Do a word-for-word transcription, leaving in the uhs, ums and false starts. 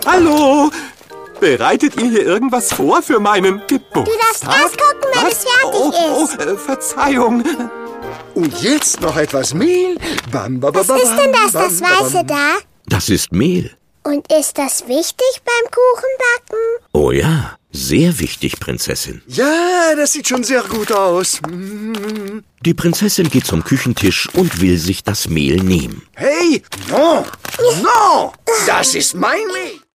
Hallo! Bereitet ihr hier irgendwas vor für meinen Geburtstag? Du darfst erst gucken, wenn Was? es fertig oh, oh, ist. Oh, äh, Verzeihung. Und jetzt noch etwas Mehl. Bam, bam, Was bam, ist denn das, bam, das bam, Weiße bam. da? Das ist Mehl. Und ist das wichtig beim Kuchenbacken? Oh ja, sehr wichtig, Prinzessin. Ja, das sieht schon sehr gut aus. Mm. Die Prinzessin geht zum Küchentisch und will sich das Mehl nehmen. Hey, no, no, das ist mein Mehl.